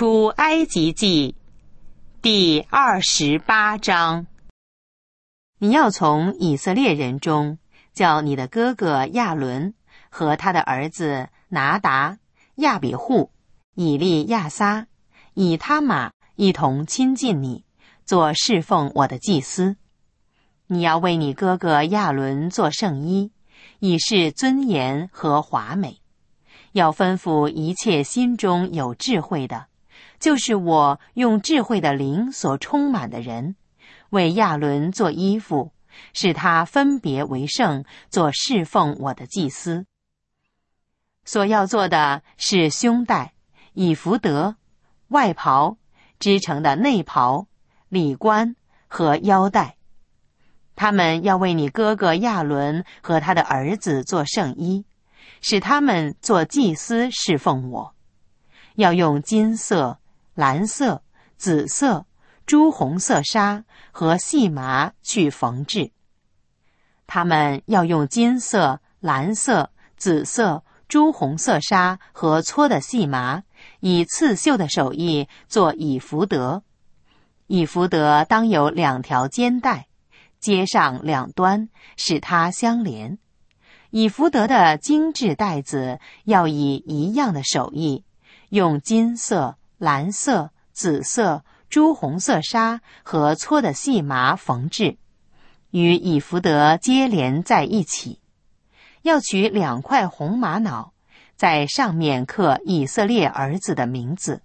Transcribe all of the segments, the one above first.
出埃及记第28章。你要从以色列人中叫你的哥哥亚伦和他的儿子拿达、亚比户、以利亚撒、以他玛一同亲近你，做侍奉我的祭司。你要为你哥哥亚伦做圣衣，以示尊严和华美。要吩咐一切心中有智慧的，就是我用智慧的灵所充满的人，为亚伦做衣服，使他分别为圣，做侍奉我的祭司。所要做的是胸带、以弗得、外袍、织成的内袍、里冠和腰带。他们要为你哥哥亚伦和他的儿子做圣衣，使他们做祭司侍奉我。要用金色、蓝色、紫色、朱红色纱和细麻去缝制。他们要用金色、蓝色、紫色、朱红色纱和搓的细麻，以刺绣的手艺做以弗得。以弗得当有2条肩带，接上2端，使它相连。以弗得的精致带子要以一样的手艺，用金色、蓝色、紫色、朱红色纱和搓的细麻缝制，与以弗得接连在一起。要取2块红玛瑙，在上面刻以色列儿子的名字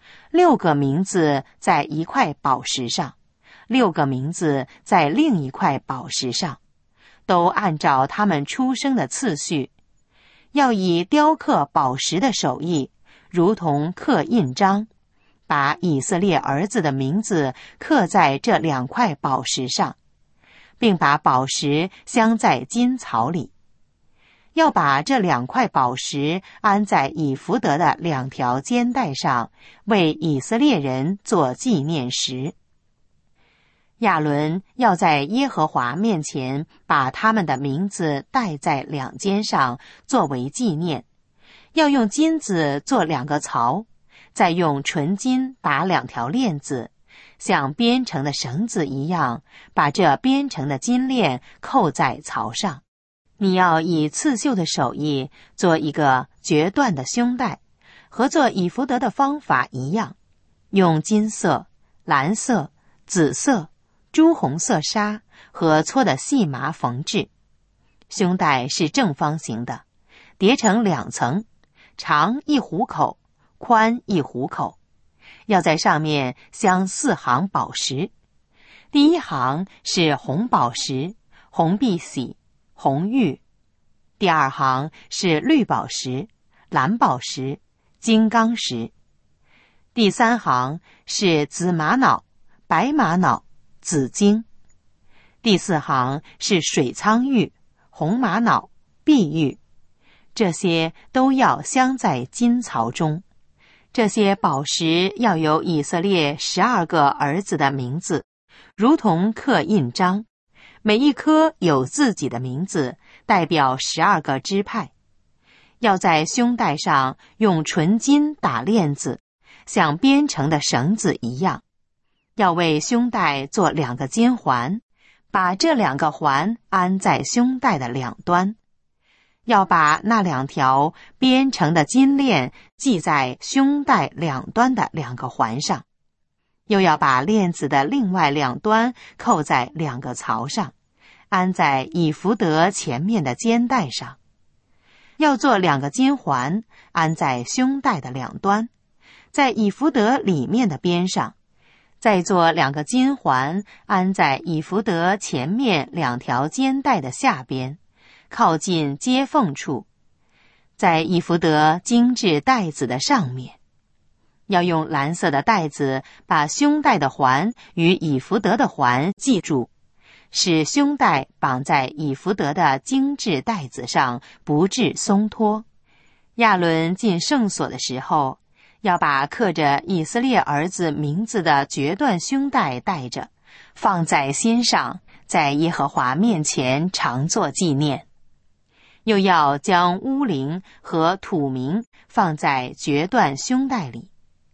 ，6个名字在一块宝石上，6个名字在另一块宝石上，都按照他们出生的次序。要以雕刻宝石的手艺，如同刻印章，把以色列儿子的名字刻在这2块宝石上，并把宝石镶在金槽里。要把这2块宝石安在以弗得的2条肩带上，为以色列人做纪念石。亚伦要在耶和华面前把他们的名字带在2肩上，作为纪念。要用金子做2个槽，再用纯金打2条链子，像编成的绳子一样，把这编成的金链扣在槽上。你要以刺绣的手艺做一个决断的胸带，和做以弗得的方法一样，用金色、蓝色、紫色、朱红色纱和搓的细麻缝制。胸带是正方形的，叠成2层，长1虎口，宽1虎口。要在上面镶4行宝石。第1行是红宝石、红碧玺、红玉；第2行是绿宝石、蓝宝石、金刚石；第3行是紫玛瑙、白玛瑙、紫晶；第4行是水苍玉、红玛瑙、碧玉。这些都要镶在金槽中。这些宝石要有以色列12个儿子的名字，如同刻印章，每一颗有自己的名字，代表12个支派。要在胸带上用纯金打链子，像编成的绳子一样。要为胸带做2个金环，把这2个环安在胸带的2端。要把那2条编成的金链系在胸带2端的2个环上，又要把链子的另外2端扣在2个槽上，安在以弗得前面的肩带上。要做2个金环，安在胸带的2端，在以弗得里面的边上。再做2个金环，安在以弗得前面2条肩带的下边，靠近接缝处，在以弗得精致带子的上面。要用蓝色的带子把胸带的环与以弗得的环系住，使胸带绑在以弗得的精致带子上，不致松脱。亚伦进圣所的时候，要把刻着以色列儿子名字的决断胸带带着，放在心上，在耶和华面前常作纪念。又要将乌灵和土名放在决断胸带里。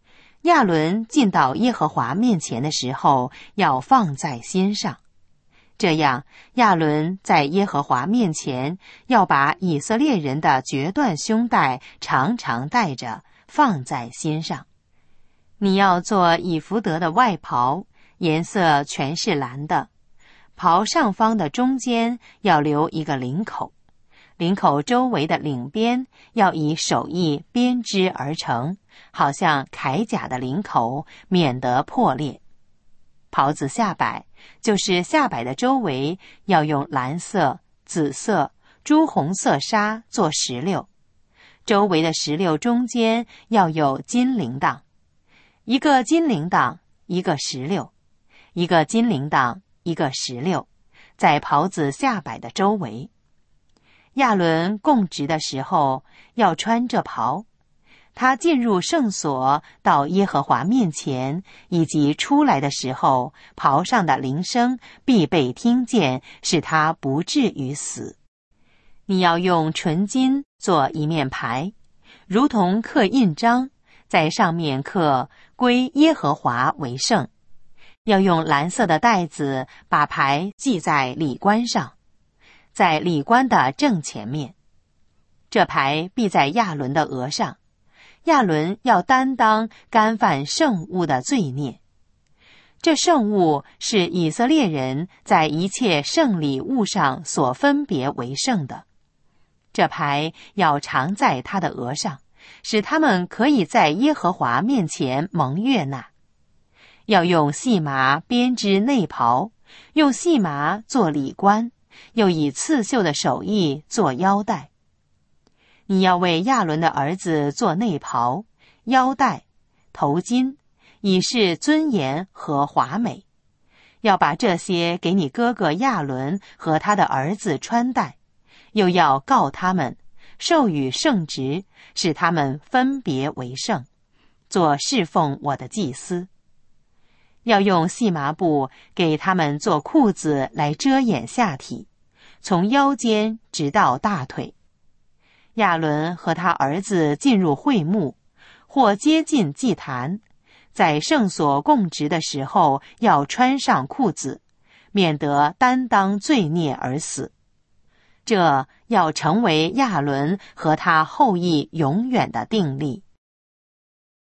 亚伦进到耶和华面前的时候，要放在心上。这样，亚伦在耶和华面前要把以色列人的决断胸带常常带着，放在心上。你要做以弗得的外袍，颜色全是蓝的，袍上方的中间要留一个领口，领口周围的领边要以手艺编织而成，好像铠甲的领口，免得破裂。袍子下摆，就是下摆的周围，要用蓝色、紫色、朱红色纱做石榴，周围的石榴中间要有金铃铛，一个金铃铛，一个石榴，一个金铃铛，一个石榴，在袍子下摆的周围。亚伦供职的时候要穿这袍，他进入圣所到耶和华面前，以及出来的时候，袍上的铃声必被听见，使他不至于死。你要用纯金做一面牌，如同刻印章，在上面刻归耶和华为圣。要用蓝色的带子把牌系在礼冠上，在礼冠的正前面。这牌必在亚伦的额上，亚伦要担当干犯圣物的罪孽。这圣物是以色列人在一切圣礼物上所分别为圣的。这牌要常在他的额上，使他们可以在耶和华面前蒙悦纳。要用细麻编织内袍，用细麻做礼冠，又以刺绣的手艺做腰带。你要为亚伦的儿子做内袍、腰带、头巾，以示尊严和华美。要把这些给你哥哥亚伦和他的儿子穿戴，又要告他们，授予圣职，使他们分别为圣，做侍奉我的祭司。要用细麻布给他们做裤子来遮掩下体，从腰间直到大腿。亚伦和他儿子进入会幕，或接近祭坛，在圣所供职的时候，要穿上裤子，免得担当罪孽而死。这要成为亚伦和他后裔永远的定例。